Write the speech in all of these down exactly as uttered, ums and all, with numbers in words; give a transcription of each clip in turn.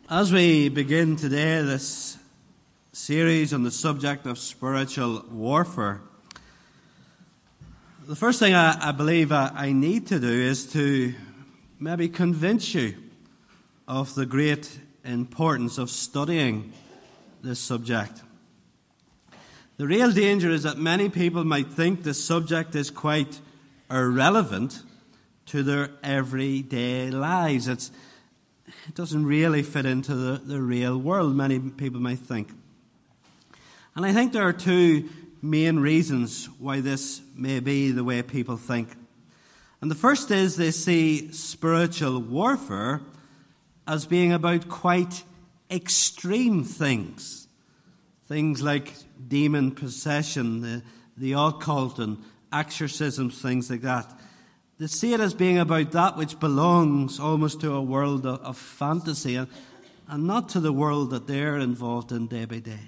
As we begin today this series on the subject of spiritual warfare, the first thing I, I believe I, I need to do is to maybe convince you of the great importance of studying this subject. The real danger is that many people might think this subject is quite irrelevant to their everyday lives. It's It doesn't really fit into the, the real world, many people might think. And I think there are two main reasons why this may be the way people think. And the first is they see spiritual warfare as being about quite extreme things. Things like demon possession, the, the occult and exorcisms, things like that. They see it as being about that which belongs almost to a world of, of fantasy and, and not to the world that they're involved in day by day.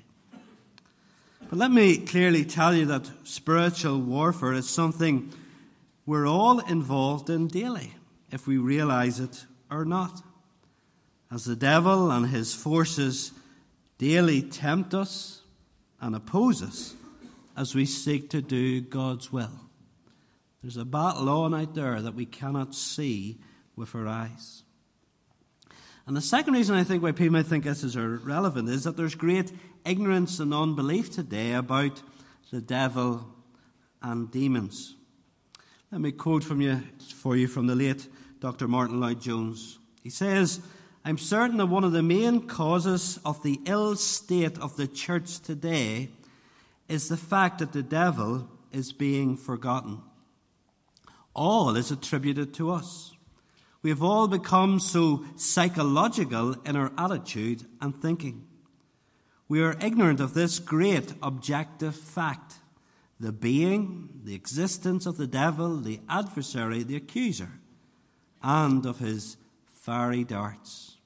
But let me clearly tell you that spiritual warfare is something we're all involved in daily, if we realize it or not. As the devil and his forces daily tempt us and oppose us as we seek to do God's will. There's a battle on out there that we cannot see with our eyes. And the second reason I think why people might think this is irrelevant is that there's great ignorance and unbelief today about the devil and demons. Let me quote from you, for you from the late Doctor Martin Lloyd-Jones. He says, "I'm certain that one of the main causes of the ill state of the church today is the fact that the devil is being forgotten. All is attributed to us. We have all become so psychological in our attitude and thinking. We are ignorant of this great objective fact, the being, the existence of the devil, the adversary, the accuser, and of his fiery darts."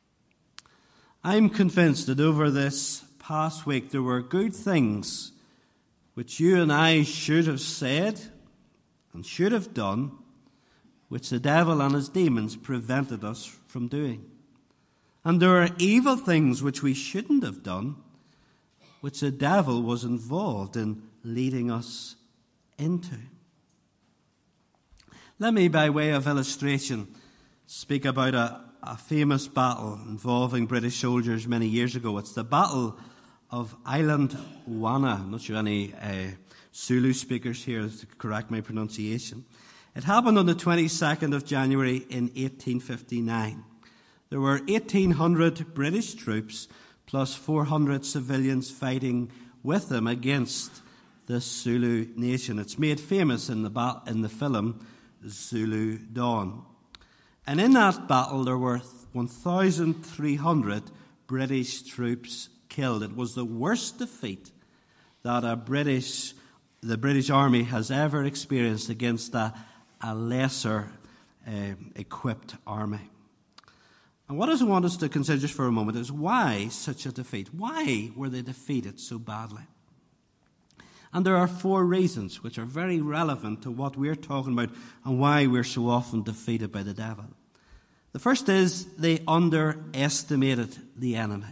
I'm convinced that over this past week there were good things which you and I should have said and should have done, which the devil and his demons prevented us from doing. And there are evil things which we shouldn't have done, which the devil was involved in leading us into. Let me, by way of illustration, speak about a, a famous battle involving British soldiers many years ago. It's the Battle of Island Wana. I'm not sure any uh, Zulu speakers here to correct my pronunciation. It happened on the twenty-second of January in eighteen fifty-nine. There were eighteen hundred British troops plus four hundred civilians fighting with them against the Zulu nation. It's made famous in the ba- in the film Zulu Dawn. And in that battle there were one thousand three hundred British troops killed. It was the worst defeat that a British the British Army has ever experienced against a, a lesser uh, equipped army. And what I want us to consider just for a moment is why such a defeat? Why were they defeated so badly? And there are four reasons which are very relevant to what we're talking about and why we're so often defeated by the devil. The first is they underestimated the enemy.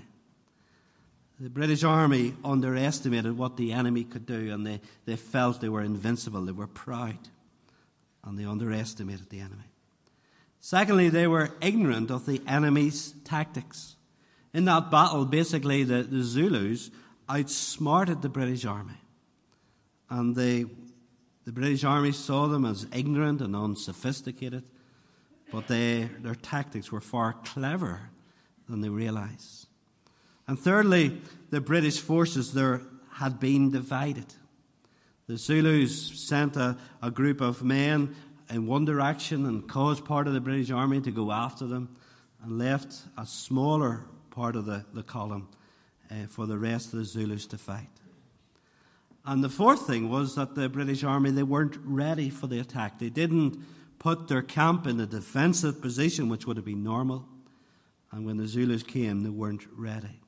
The British Army underestimated what the enemy could do, and they, they felt they were invincible. They were proud, and they underestimated the enemy. Secondly, they were ignorant of the enemy's tactics. In that battle, basically, the, the Zulus outsmarted the British Army, and they, the British Army saw them as ignorant and unsophisticated, but they, their tactics were far cleverer than they realized. And thirdly, the British forces there had been divided. The Zulus sent a, a group of men in one direction and caused part of the British Army to go after them, and left a smaller part of the, the column uh, for the rest of the Zulus to fight. And the fourth thing was that the British Army, they weren't ready for the attack. They didn't put their camp in a defensive position, which would have been normal. And when the Zulus came, they weren't ready.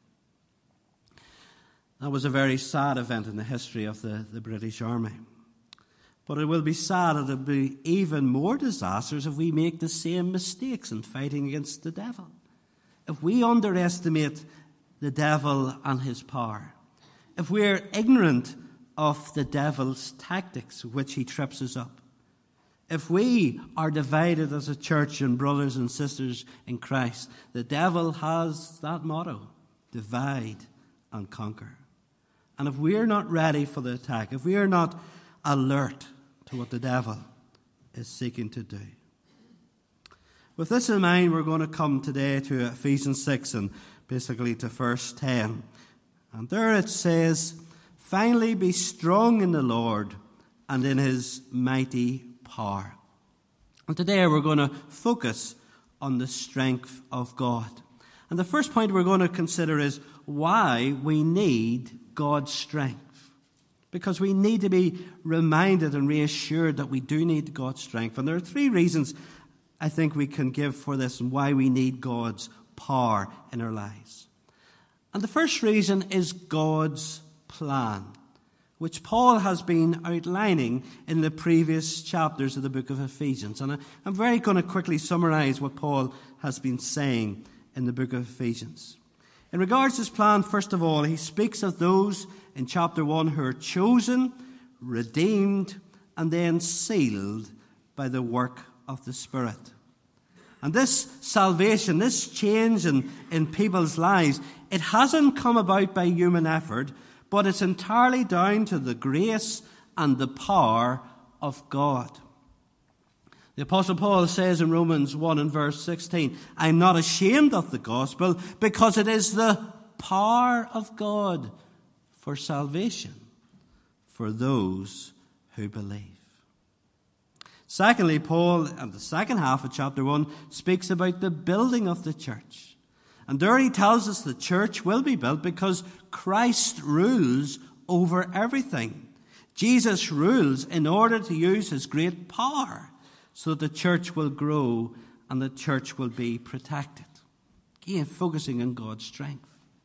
That was a very sad event in the history of the, the British Army. But it will be sad, it will be even more disastrous if we make the same mistakes in fighting against the devil. if we underestimate the devil and his power, if we're ignorant of the devil's tactics, which he trips us up, if we are divided as a church and brothers and sisters in Christ, the devil has that motto, divide and conquer. And if we're not ready for the attack, if we are not alert to what the devil is seeking to do. With this in mind, we're going to come today to Ephesians six and basically to verse ten. And there it says, "Finally be strong in the Lord and in his mighty power." And today we're going to focus on the strength of God. And the first point we're going to consider is why we need God's strength. Because we need to be reminded and reassured that we do need God's strength. And there are three reasons I think we can give for this and why we need God's power in our lives. And the first reason is God's plan, which Paul has been outlining in the previous chapters of the book of Ephesians. And I'm very going to quickly summarize what Paul has been saying in the book of Ephesians. In regards to his plan, first of all, he speaks of those in chapter one who are chosen, redeemed, and then sealed by the work of the Spirit. And this salvation, this change in, in people's lives, it hasn't come about by human effort, but it's entirely down to the grace and the power of God. The Apostle Paul says in Romans one and verse sixteen, "I'm not ashamed of the gospel, because it is the power of God for salvation for those who believe." Secondly, Paul, in the second half of chapter one, speaks about the building of the church. And there he tells us the church will be built because Christ rules over everything. Jesus rules in order to use his great power so that the church will grow and the church will be protected. Again, focusing on God's strength.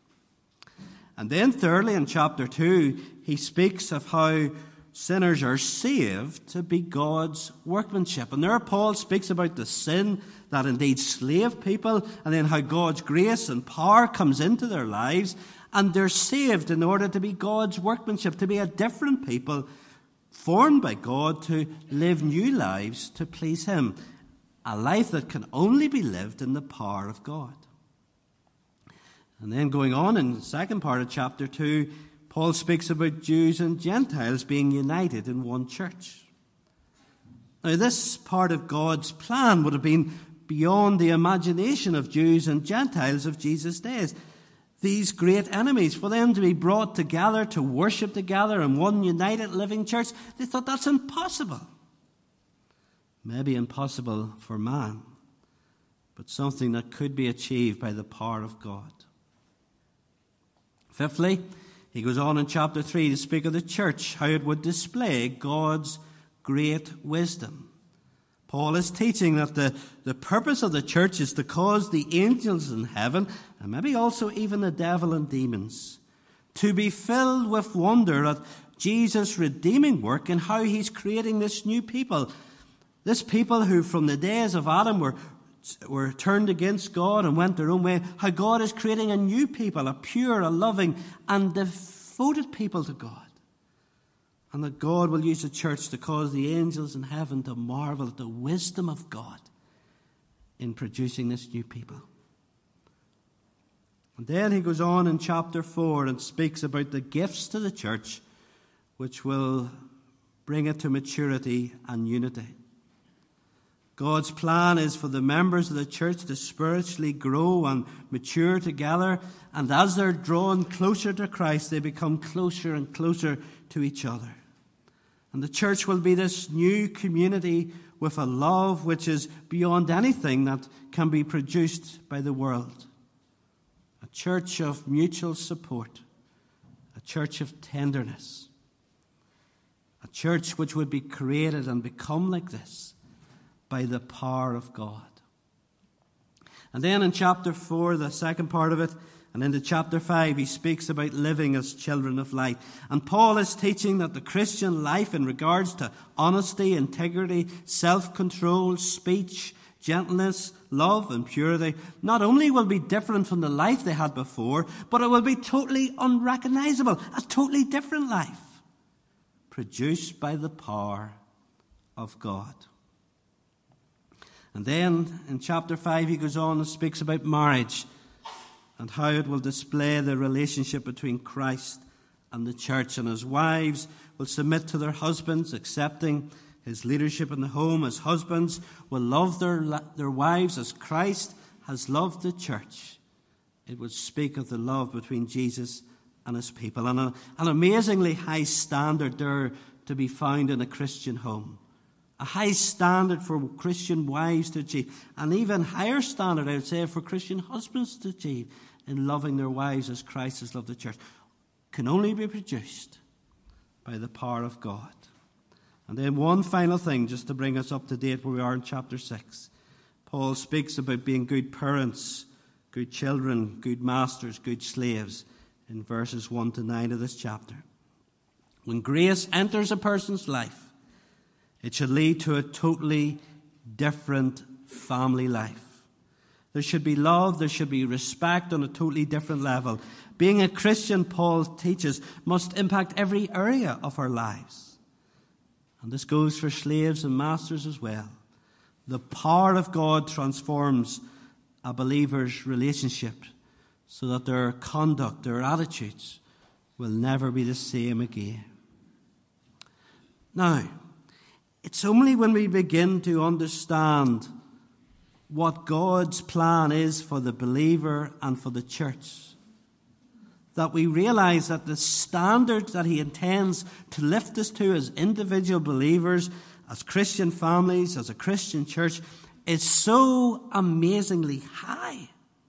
And then thirdly, in chapter two, he speaks of how sinners are saved to be God's workmanship. And there Paul speaks about the sin that indeed slave people, and then how God's grace and power comes into their lives, and they're saved in order to be God's workmanship, to be a different people formed by God to live new lives to please him. A life that can only be lived in the power of God. And then going on in the second part of chapter two, Paul speaks about Jews and Gentiles being united in one church. Now, this part of God's plan would have been beyond the imagination of Jews and Gentiles of Jesus' days. These great enemies, for them to be brought together, to worship together in one united living church, they thought that's impossible. Maybe impossible for man, but something that could be achieved by the power of God. Fifthly, he goes on in chapter three to speak of the church, how it would display God's great wisdom. Paul is teaching that the, the purpose of the church is to cause the angels in heaven, and maybe also even the devil and demons, to be filled with wonder at Jesus' redeeming work and how he's creating this new people. This people who from the days of Adam were were turned against God and went their own way, how God is creating a new people, a pure, a loving, and devoted people to God. And that God will use the church to cause the angels in heaven to marvel at the wisdom of God in producing this new people. And then he goes on in chapter four and speaks about the gifts to the church which will bring it to maturity and unity. God's plan is for the members of the church to spiritually grow and mature together, and as they're drawn closer to Christ, they become closer and closer to each other. And the church will be this new community with a love which is beyond anything that can be produced by the world. A church of mutual support, a church of tenderness, a church which would be created and become like this by the power of God. And then in chapter four, the second part of it, and into chapter five, he speaks about living as children of light. And Paul is teaching that the Christian life in regards to honesty, integrity, self-control, speech, gentleness, love, and purity, not only will be different from the life they had before, but it will be totally unrecognizable, a totally different life, produced by the power of God. And then in chapter five, he goes on and speaks about marriage and how it will display the relationship between Christ and the church. And as wives will submit to their husbands, accepting his leadership in the home, as husbands will love their, their wives as Christ has loved the church. It would speak of the love between Jesus and his people. And a, an amazingly high standard there to be found in a Christian home. A high standard for Christian wives to achieve. An even higher standard, I would say, for Christian husbands to achieve in loving their wives as Christ has loved the church. Can only be produced by the power of God. And then one final thing, just to bring us up to date where we are in chapter six. Paul speaks about being good parents, good children, good masters, good slaves in verses one to nine of this chapter. When grace enters a person's life, it should lead to a totally different family life. There should be love, there should be respect on a totally different level. Being a Christian, Paul teaches, must impact every area of our lives. And this goes for slaves and masters as well. The power of God transforms a believer's relationship so that their conduct, their attitudes will never be the same again. Now, it's only when we begin to understand what God's plan is for the believer and for the church that we realize that the standard that he intends to lift us to as individual believers, as Christian families, as a Christian church, is so amazingly high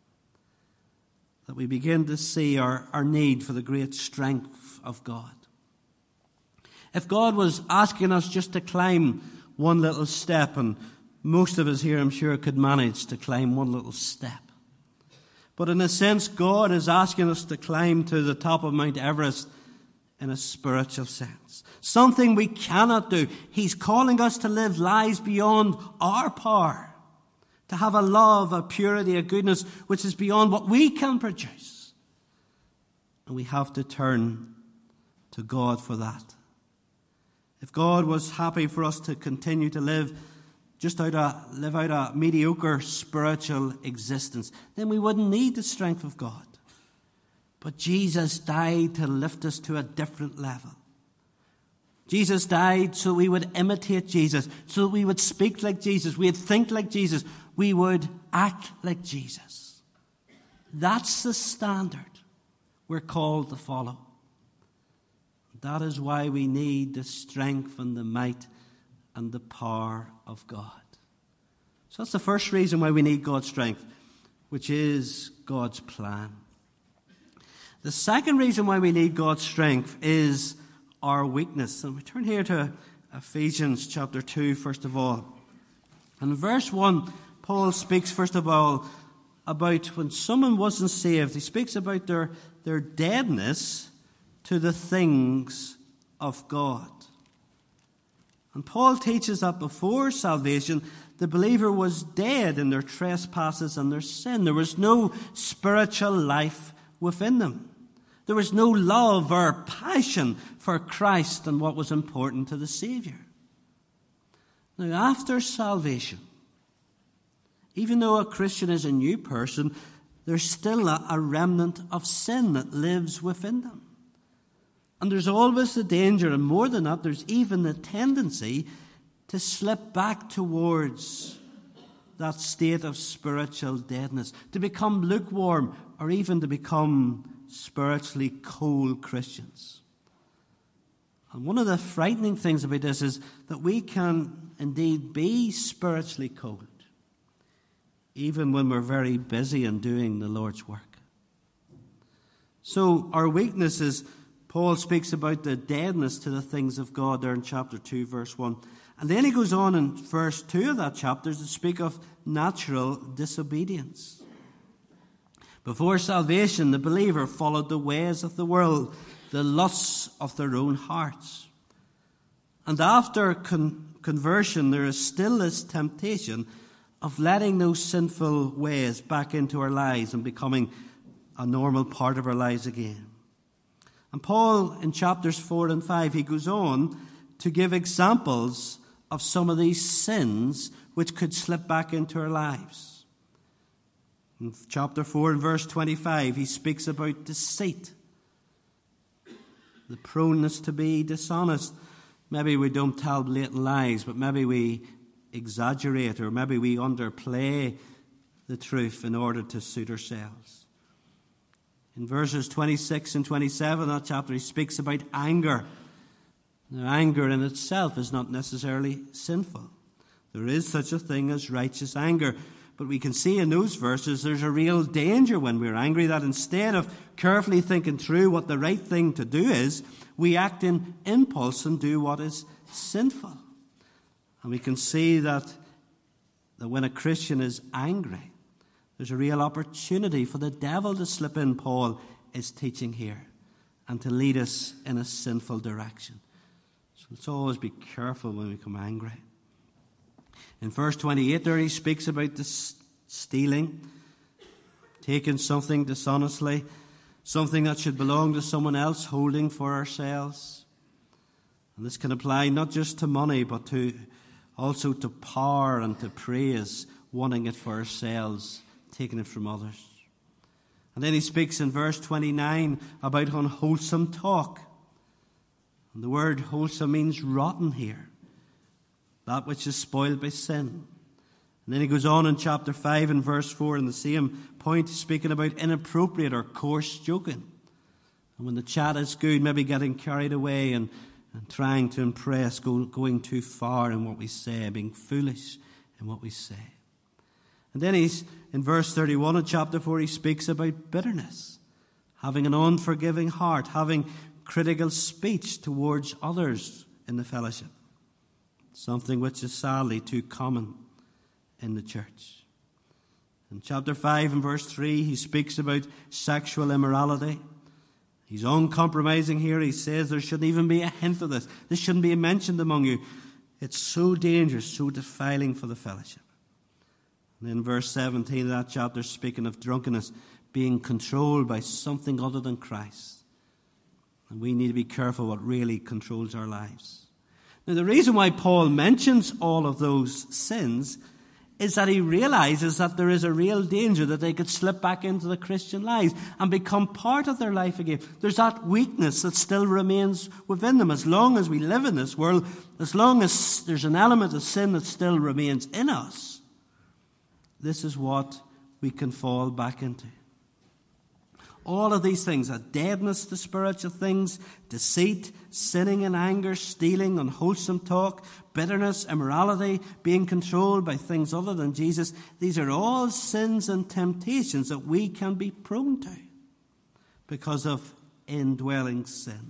that we begin to see our, our need for the great strength of God. If God was asking us just to climb one little step, and most of us here, I'm sure, could manage to climb one little step, but in a sense, God is asking us to climb to the top of Mount Everest in a spiritual sense. Something we cannot do. He's calling us to live lives beyond our power. To have a love, a purity, a goodness which is beyond what we can produce. And we have to turn to God for that. If God was happy for us to continue to live just out a, live out a mediocre spiritual existence, then we wouldn't need the strength of God. But Jesus died to lift us to a different level. Jesus died so we would imitate Jesus, so that we would speak like Jesus, we would think like Jesus, we would act like Jesus. That's the standard we're called to follow. That is why we need the strength and the might and the power of God. So that's the first reason why we need God's strength, which is God's plan. The second reason why we need God's strength is our weakness. And we turn here to Ephesians chapter two, first of all. And in verse one, Paul speaks, first of all, about when someone wasn't saved. He speaks about their, their deadness to the things of God. And Paul teaches that before salvation, the believer was dead in their trespasses and their sin. There was no spiritual life within them. There was no love or passion for Christ and what was important to the Savior. Now, after salvation, even though a Christian is a new person, there's still a, a remnant of sin that lives within them. And there's always the danger, and more than that, there's even the tendency to slip back towards that state of spiritual deadness, to become lukewarm, or even to become spiritually cold Christians. And one of the frightening things about this is that we can indeed be spiritually cold, even when we're very busy in doing the Lord's work. So our weaknesses, Paul speaks about the deadness to the things of God there in chapter two, verse one. And then he goes on in verse two of that chapter to speak of natural disobedience. Before salvation, the believer followed the ways of the world, the lusts of their own hearts. And after con- conversion, there is still this temptation of letting those sinful ways back into our lives and becoming a normal part of our lives again. And Paul, in chapters four and five, he goes on to give examples of some of these sins which could slip back into our lives. In chapter four and verse twenty-five, he speaks about deceit, the proneness to be dishonest. Maybe we don't tell blatant lies, but maybe we exaggerate or maybe we underplay the truth in order to suit ourselves. In verses twenty-six and twenty-seven, that chapter, he speaks about anger. Now, anger in itself is not necessarily sinful. There is such a thing as righteous anger. But we can see in those verses there's a real danger when we're angry, that instead of carefully thinking through what the right thing to do is, we act in impulse and do what is sinful. And we can see that, that when a Christian is angry, there's a real opportunity for the devil to slip in, Paul is teaching here, and to lead us in a sinful direction. So let's always be careful when we become angry. In verse twenty-eight there he speaks about this stealing, taking something dishonestly, something that should belong to someone else, holding for ourselves. And this can apply not just to money, but to also to power and to praise, wanting it for ourselves, taking it from others. And then he speaks in verse twenty-nine about unwholesome talk. And the word wholesome means rotten here, that which is spoiled by sin. And then he goes on in chapter five and verse four in the same point, speaking about inappropriate or coarse joking. And when the chat is good, maybe getting carried away and, and trying to impress, go, going too far in what we say, being foolish in what we say. And then he's in verse thirty-one of chapter four, he speaks about bitterness, having an unforgiving heart, having critical speech towards others in the fellowship. Something which is sadly too common in the church. In chapter five and verse three, he speaks about sexual immorality. He's uncompromising here. He says there shouldn't even be a hint of this. This shouldn't be mentioned among you. It's so dangerous, so defiling for the fellowship. And then verse seventeen of that chapter, speaking of drunkenness, being controlled by something other than Christ. And we need to be careful what really controls our lives. Now, the reason why Paul mentions all of those sins is that he realizes that there is a real danger that they could slip back into the Christian lives and become part of their life again. There's that weakness that still remains within them. As long as we live in this world, as long as there's an element of sin that still remains in us, this is what we can fall back into. All of these things, a deadness to spiritual things, deceit, sinning and anger, stealing, unwholesome talk, bitterness, immorality, being controlled by things other than Jesus, these are all sins and temptations that we can be prone to because of indwelling sin.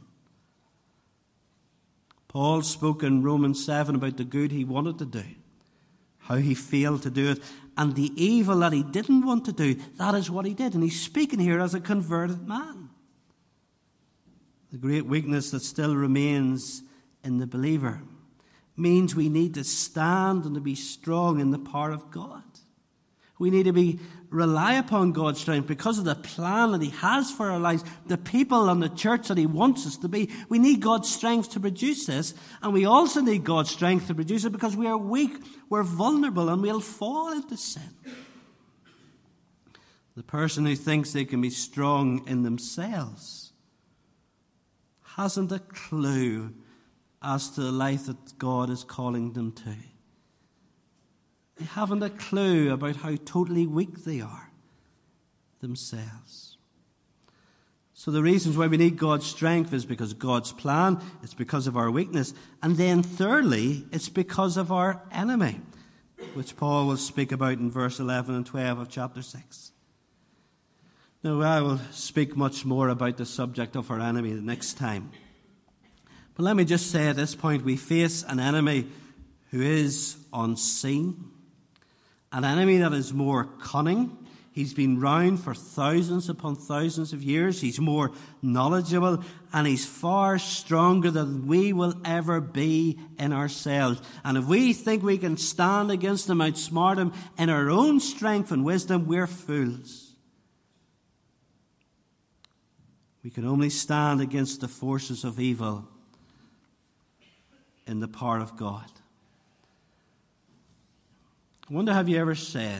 Paul spoke in Romans seven about the good he wanted to do, how he failed to do it, and the evil that he didn't want to do, that is what he did. And he's speaking here as a converted man. The great weakness that still remains in the believer means we need to stand and to be strong in the power of God. We need to be rely upon God's strength because of the plan that he has for our lives, the people and the church that he wants us to be. We need God's strength to produce this, and we also need God's strength to produce it because we are weak, we're vulnerable, and we'll fall into sin. The person who thinks they can be strong in themselves hasn't a clue as to the life that God is calling them to. They haven't a clue about how totally weak they are themselves. So the reasons why we need God's strength is because of God's plan, it's because of our weakness, and then thirdly, it's because of our enemy, which Paul will speak about in verse eleven and twelve of chapter six. Now, I will speak much more about the subject of our enemy the next time. But let me just say at this point, we face an enemy who is unseen, an enemy that is more cunning. He's been round for thousands upon thousands of years. He's more knowledgeable, and he's far stronger than we will ever be in ourselves. And if we think we can stand against him, outsmart him in our own strength and wisdom, we're fools. We can only stand against the forces of evil in the power of God. I wonder, have you ever said,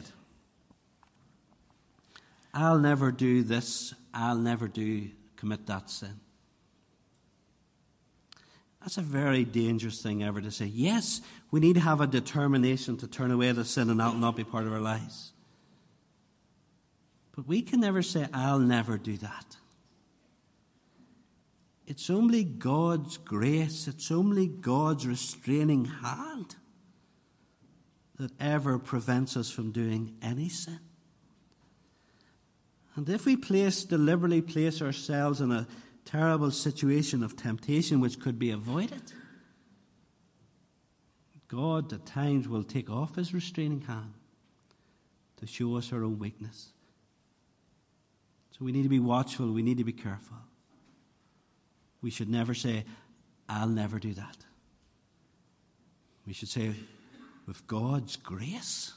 I'll never do this, I'll never do commit that sin? That's a very dangerous thing ever to say. Yes, we need to have a determination to turn away the sin, and that will not be part of our lives. But we can never say, I'll never do that. It's only God's grace, it's only God's restraining hand that ever prevents us from doing any sin. And if we place, deliberately place ourselves in a terrible situation of temptation which could be avoided, God at times will take off his restraining hand to show us our own weakness. So we need to be watchful, we need to be careful. We should never say, I'll never do that. We should say, with God's grace,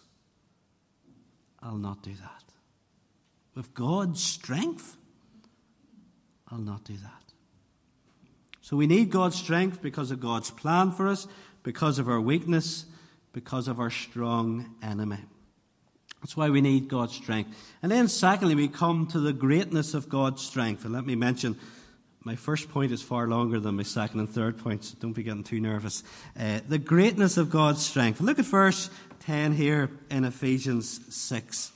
I'll not do that. With God's strength, I'll not do that. So we need God's strength because of God's plan for us, because of our weakness, because of our strong enemy. That's why we need God's strength. And then secondly, we come to the greatness of God's strength. And let me mention, my first point is far longer than my second and third points. So don't be getting too nervous. Uh, the greatness of God's strength. Look at verse ten here in Ephesians six.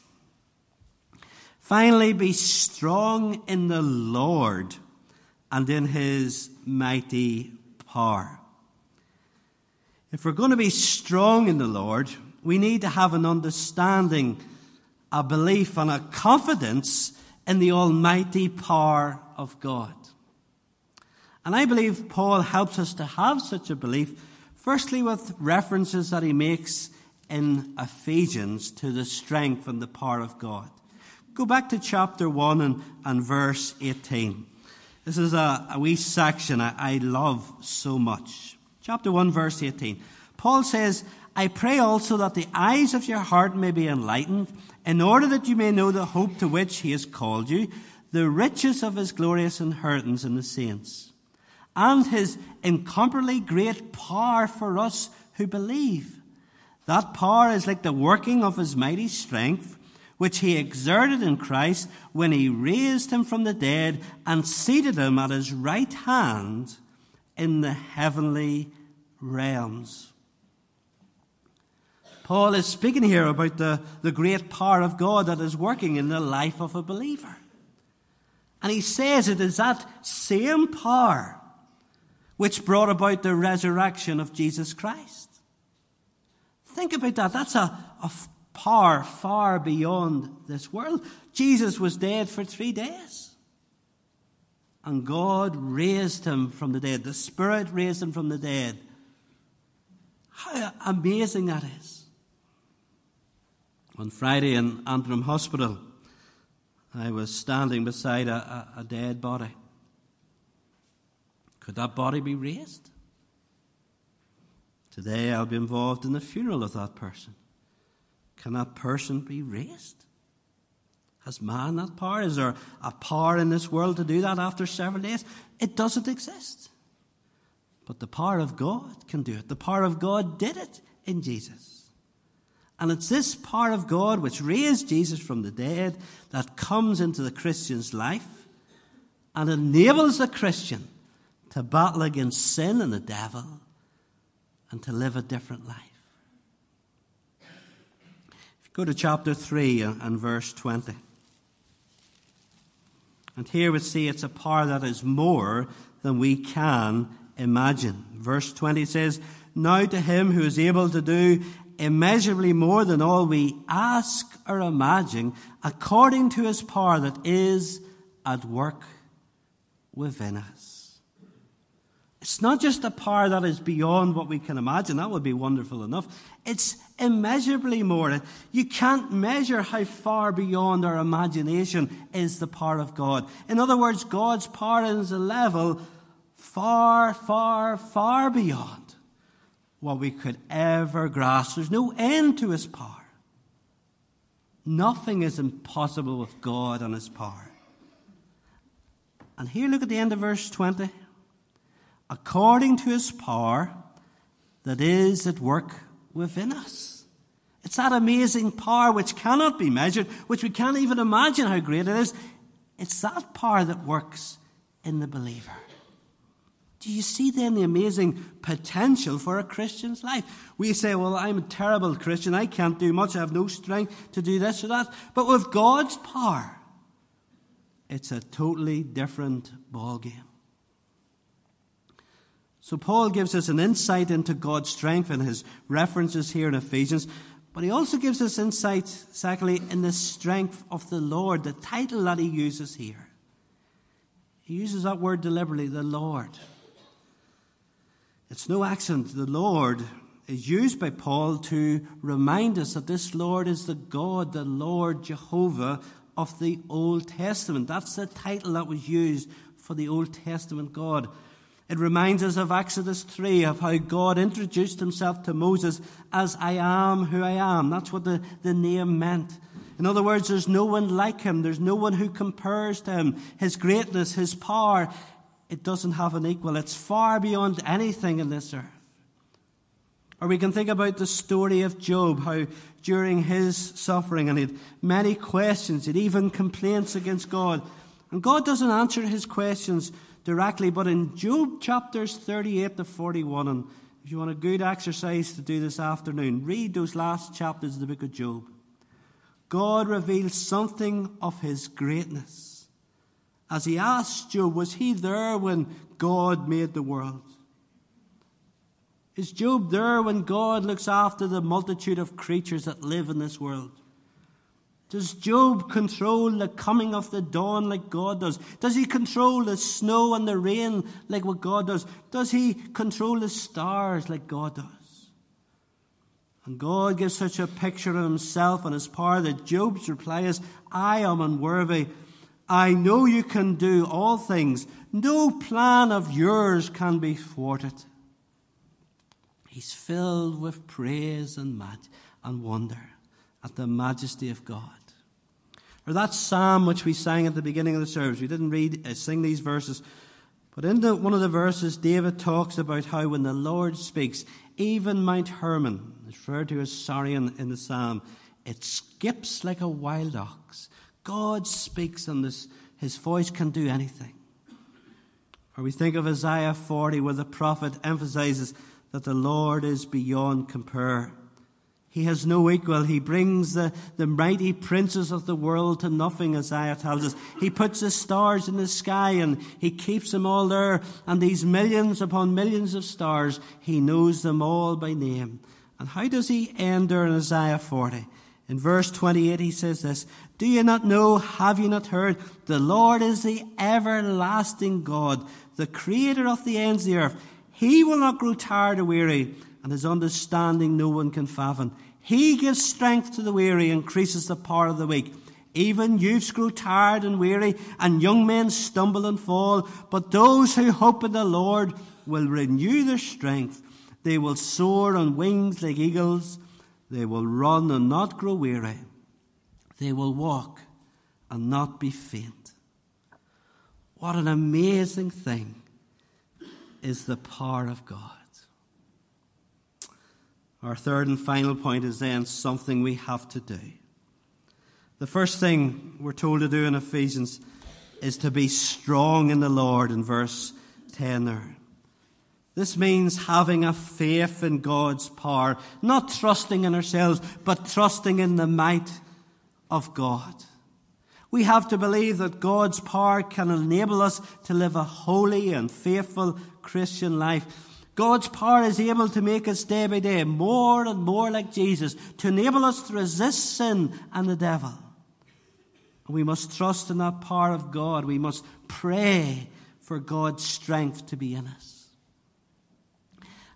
Finally, be strong in the Lord and in his mighty power. If we're going to be strong in the Lord, we need to have an understanding, a belief, and a confidence in the almighty power of God. And I believe Paul helps us to have such a belief, firstly with references that he makes in Ephesians to the strength and the power of God. Go back to chapter one and, and verse eighteen. This is a, a wee section I, I love so much. Chapter one, verse eighteen. Paul says, I pray also that the eyes of your heart may be enlightened, in order that you may know the hope to which he has called you, the riches of his glorious inheritance in the saints, and his incomparably great power for us who believe. That power is like the working of his mighty strength, which he exerted in Christ when he raised him from the dead and seated him at his right hand in the heavenly realms. Paul is speaking here about the, the great power of God that is working in the life of a believer. And he says it is that same power which brought about the resurrection of Jesus Christ. Think about that. That's a, a power far beyond this world. Jesus was dead for three days. And God raised him from the dead. The Spirit raised him from the dead. How amazing that is. On Friday in Antrim Hospital, I was standing beside a, a, a dead body. Could that body be raised? Today I'll be involved in the funeral of that person. Can that person be raised? Has man that power? Is there a power in this world to do that after several days? It doesn't exist. But the power of God can do it. The power of God did it in Jesus. And it's this power of God which raised Jesus from the dead that comes into the Christian's life and enables the Christian to battle against sin and the devil and to live a different life. If you go to chapter three and verse twenty. And here we see it's a power that is more than we can imagine. Verse twenty says, now to him who is able to do immeasurably more than all we ask or imagine, according to his power that is at work within us. It's not just a power that is beyond what we can imagine. That would be wonderful enough. It's immeasurably more. You can't measure how far beyond our imagination is the power of God. In other words, God's power is a level far, far, far beyond what we could ever grasp. There's no end to his power. Nothing is impossible with God and his power. And here, look at the end of verse twenty. According to his power that is at work within us. It's that amazing power which cannot be measured, which we can't even imagine how great it is. It's that power that works in the believer. Do you see then the amazing potential for a Christian's life? We say, well, I'm a terrible Christian. I can't do much. I have no strength to do this or that. But with God's power, it's a totally different ballgame. So Paul gives us an insight into God's strength in his references here in Ephesians. But he also gives us insight, secondly, in the strength of the Lord, the title that he uses here. He uses that word deliberately, the Lord. It's no accident. The Lord is used by Paul to remind us that this Lord is the God, the Lord Jehovah of the Old Testament. That's the title that was used for the Old Testament God. It reminds us of Exodus three, of how God introduced himself to Moses as I am who I am. That's what the, the name meant. In other words, there's no one like him. There's no one who compares to him. His greatness, his power, it doesn't have an equal. It's far beyond anything in this earth. Or we can think about the story of Job, how during his suffering, and he had many questions, he had even complaints against God. And God doesn't answer his questions directly, but in Job chapters thirty-eight to forty-one, and if you want a good exercise to do this afternoon, read those last chapters of the book of Job. God reveals something of his greatness. As he asked Job, was he there when God made the world? Is Job there when God looks after the multitude of creatures that live in this world? Does Job control the coming of the dawn like God does? Does he control the snow and the rain like what God does? Does he control the stars like God does? And God gives such a picture of himself and his power that Job's reply is, I am unworthy. I know you can do all things. No plan of yours can be thwarted. He's filled with praise and mad and wonder at the majesty of God. Or that psalm which we sang at the beginning of the service. We didn't read, uh, sing these verses. But in the, one of the verses, David talks about how when the Lord speaks, even Mount Hermon, referred to as Sarion in the psalm, it skips like a wild ox. God speaks and this, his voice can do anything. Or we think of Isaiah forty, where the prophet emphasizes that the Lord is beyond compare. He has no equal. He brings the, the mighty princes of the world to nothing, Isaiah tells us. He puts the stars in the sky and he keeps them all there. And these millions upon millions of stars, he knows them all by name. And how does he end there in Isaiah forty? In verse twenty-eight, he says this, do you not know, have you not heard? The Lord is the everlasting God, the creator of the ends of the earth. He will not grow tired or weary, and his understanding no one can fathom. He gives strength to the weary, increases the power of the weak. Even youths grow tired and weary, and young men stumble and fall. But those who hope in the Lord will renew their strength. They will soar on wings like eagles. They will run and not grow weary. They will walk and not be faint. What an amazing thing is the power of God. Our third and final point is then something we have to do. The first thing we're told to do in Ephesians is to be strong in the Lord in verse ten there. This means having a faith in God's power, not trusting in ourselves, but trusting in the might of God. We have to believe that God's power can enable us to live a holy and faithful Christian life. God's power is able to make us day by day more and more like Jesus, to enable us to resist sin and the devil. We must trust in that power of God. We must pray for God's strength to be in us.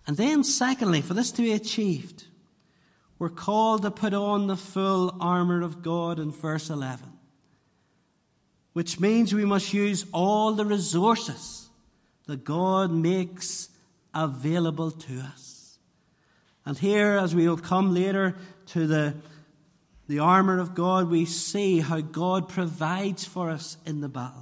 And then secondly, for this to be achieved, we're called to put on the full armour of God in verse eleven, which means we must use all the resources that God makes available to us. And here, as we will come later to the, the armour of God, we see how God provides for us in the battle.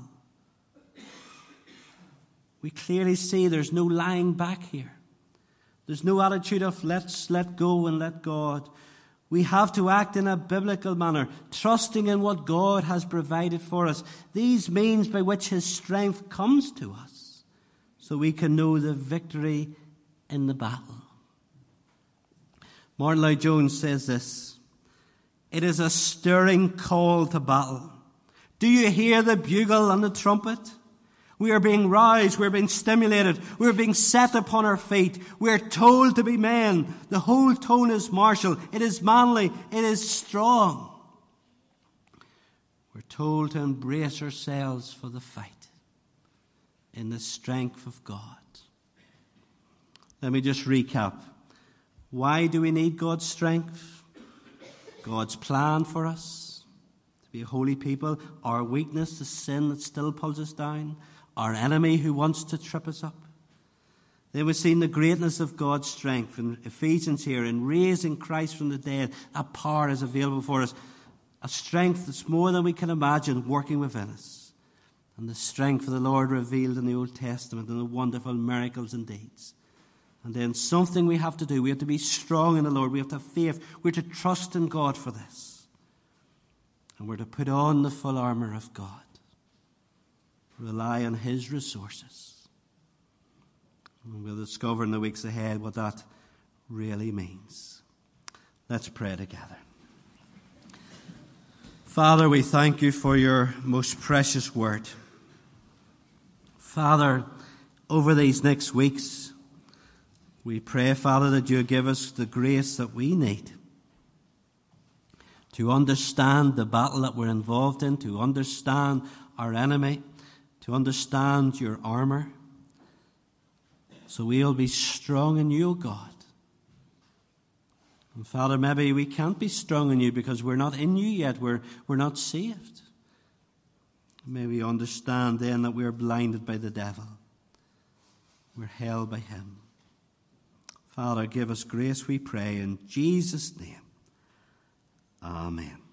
We clearly see there's no lying back here. There's no attitude of let's let go and let God. We have to act in a biblical manner, trusting in what God has provided for us. These means by which his strength comes to us, so we can know the victory in the battle. Martin Lloyd-Jones says this: "It is a stirring call to battle. Do you hear the bugle and the trumpet? We are being roused, we are being stimulated, we are being set upon our feet. We are told to be men. The whole tone is martial, it is manly, it is strong. We're told to embrace ourselves for the fight in the strength of God." Let me just recap. Why do we need God's strength? God's plan for us to be a holy people, our weakness, the sin that still pulls us down, our enemy who wants to trip us up. Then we've seen the greatness of God's strength in Ephesians here, in raising Christ from the dead. That power is available for us. A strength that's more than we can imagine working within us. And the strength of the Lord revealed in the Old Testament and the wonderful miracles and deeds. And then something we have to do. We have to be strong in the Lord. We have to have faith. We're to trust in God for this. And we're to put on the full armour of God. Rely on his resources. And we'll discover in the weeks ahead what that really means. Let's pray together. Father, we thank you for your most precious word. Father, over these next weeks, we pray, Father, that you give us the grace that we need to understand the battle that we're involved in, to understand our enemy, to understand your armour, so we'll be strong in you, O God. And Father, maybe we can't be strong in you because we're not in you yet, we're, we're not saved. May we understand then that we are blinded by the devil. We're held by him. Father, give us grace, we pray, in Jesus' name. Amen.